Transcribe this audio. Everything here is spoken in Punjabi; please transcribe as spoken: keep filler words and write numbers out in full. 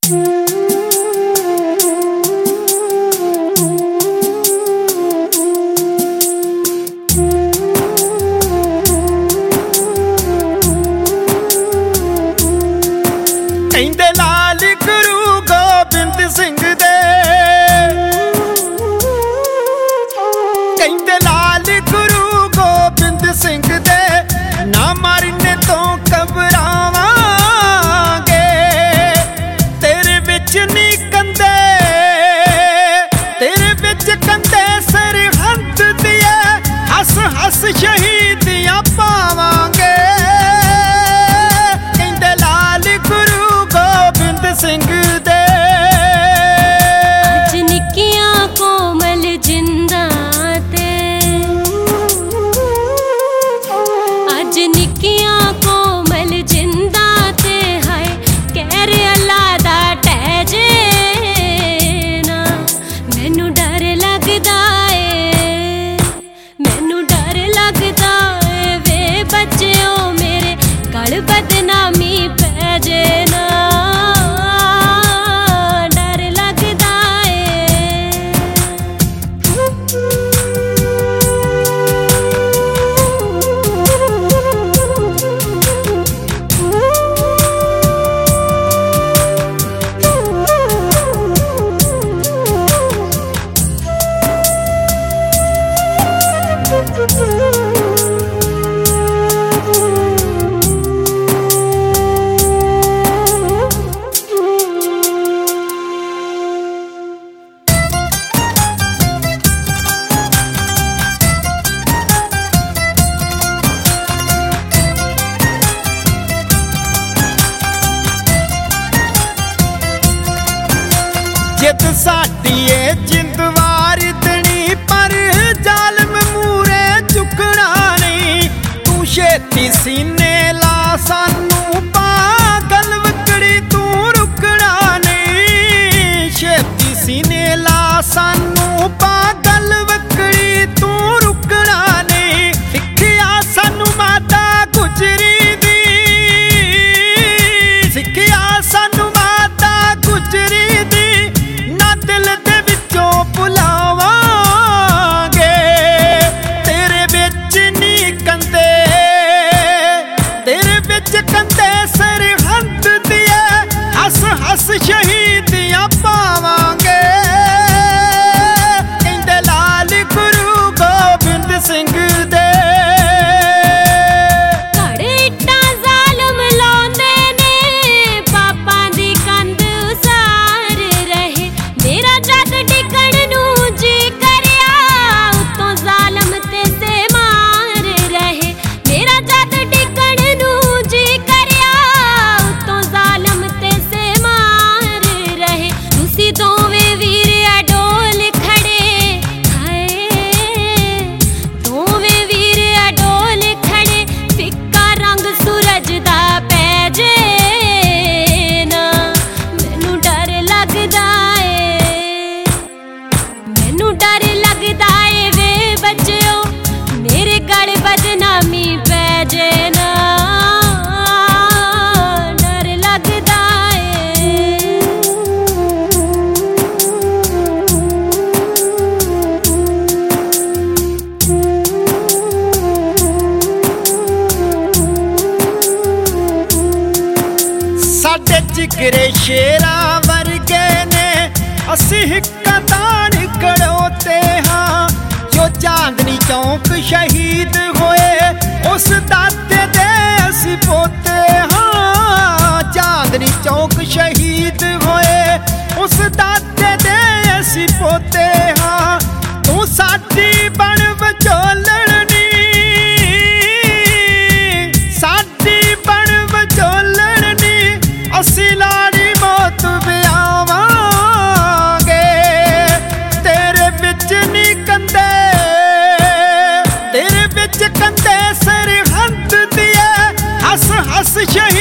ਕਹਿੰਦੇ ਲਾਲ ਗੁਰੂ ਗੋਬਿੰਦ ਸਿੰਘ ਦੇ, ਕਹਿੰਦੇ ਲਾਲ ਗੁਰੂ ਗੋਬਿੰਦ ਸਿੰਘ ਦੇ ਨਾ ਮਰਨੇ ਤੋਂ ਘਬਰਾਵਾਂਗੇ। ਤੇਰੇ ਵਿੱਚ ਨੀ ਕੰਦੇ, ਤੇਰੇ ਵਿੱਚ ਕੰਦੇ ਸਰਹੰਦ ਦੀਆਂ ਹੱਸ ਹੱਸ ਸ਼ਹੀਦੀਆਂ ਪਾਵਾਂਗੇ। ਕਹਿੰਦੇ ਲਾਲ ਗੁਰੂ ਗੋਬਿੰਦ ਸਿੰਘ ਦੇ। ਅੱਜ ਨਿੱਕੀਆਂ ਕੋਮਲ ਜਿੰਦਾਂ ਤੇ, ਅੱਜ ਨਿੱਕੀਆਂ ਕੋਮਲ ਜਿੰਦਾਂ ਤੇ ਹਾਏ ਕਹਿਰ ਅੱਲਾ ਦਾ ਟਹਿ ਜੇ ਨਾ। ਮੈਨੂੰ ਡਰ ਲੱਗਦਾ ਏ, ਮੈਨੂੰ ਡਰ ਲੱਗਦਾ ਏ ਵੇ ਬੱਚਿਓ ਮੇਰੇ ਗਲ ਬਦਨਾਮੀ ਪੈ ਜੇ ਨਾ। ਜਿੱਤ ਸਾਡੀ ਏ ਜਿੰਦ ਵਾਰ ਦੇਣੀ, ਪਰ ਜ਼ਾਲਮ ਮੂਰੇ ਝੁਕਣਾ ਨਹੀਂ। ਤੂੰ ਛੇਤੀ ਸੀਨੇ ਲਾ ਸਾਨੂੰ ਪਾਗਲ ਵਕੜੀ, ਤੂੰ ਰੁਕਣਾ ਨਹੀਂ। ਛੇਤੀ ਸੀਨੇ ਲਾ ਸਾਨੂੰ ਪਾਗਲ ਵਕੜੀ, ਤੂੰ ਰੁਕਣਾ ਨਹੀਂ। ਸਿੱਖਿਆ ਸਾਨੂੰ ਮਾਤਾ ਗੁਜਰੀ ਦੀ, ਸਿੱਖਿਆ ਸਾਨੂੰ ਮਾਤਾ ਗੁਜਰੀ ਦੀ ਨਾ ਦਿਲ ਦੇ ਵਿੱਚੋਂ ਭੁਲਾਵਾਂਗੇ। ਤੇਰੇ ਵਿੱਚ ਨੀ ਕੰਦੇ, ਤੇਰੇ ਵਿੱਚ ਕੰਦੇ ਸਰਹੰਦ ਦੀਆਂ ਹੱਸ ਹੱਸ ਸ਼ਹੀਦੀਆਂ ਪਾਵਾਂਗੇ। ਕਹਿੰਦੇ ਲਾਲ ਗੁਰੂ ਗੋਬਿੰਦ ਸਿੰਘ ਦੇ। ਸਾਡੇ ਜਿਗਰੇ ਸ਼ੇਰਾਂ ਵਰਗੇ ਨੇ, ਅਸੀਂ ਹਿੱਕਾਂ ਤਾਣ ਖੜੋਤੇ ਹਾਂ। ਜੋ ਚਾਂਦਨੀ ਚੌਂਕ ਸ਼ਹੀਦ ਹੋਏ ਉਸ ਦਾਤੇ ਦੇ ਅਸੀਂ ਪੋਤੇ ਹਾਂ। ਚਾਂਦਨੀ ਚੌਂਕ ਸ਼ਹੀਦ ਹੋਏ ਉਸ ਦਾਤੇ ਦੇ ਅਸੀਂ ਪੋਤੇ ਹਾਂ। ਤੂੰ ਸਾਡੀ ਬਣ ਵਿਚੋਲਣ ਨੀ, ਸਾਡੀ ਬਣ ਵਿਚੋਲਣ ਨੀ। ਅਸੀਂ ਲਾੜੀ ਮੌਤ ਵਿਆਵਾਂਗੇ। ਤੇਰੇ ਵਿੱਚ ਨੀ ਕੰਦੇ, ਤੇਰੇ ਵਿੱਚ ਕੰਦੇ ਸਰਹੰਦ ਦੀਆਂ ਹੱਸ ਹੱਸ ਸ਼ਹੀਦ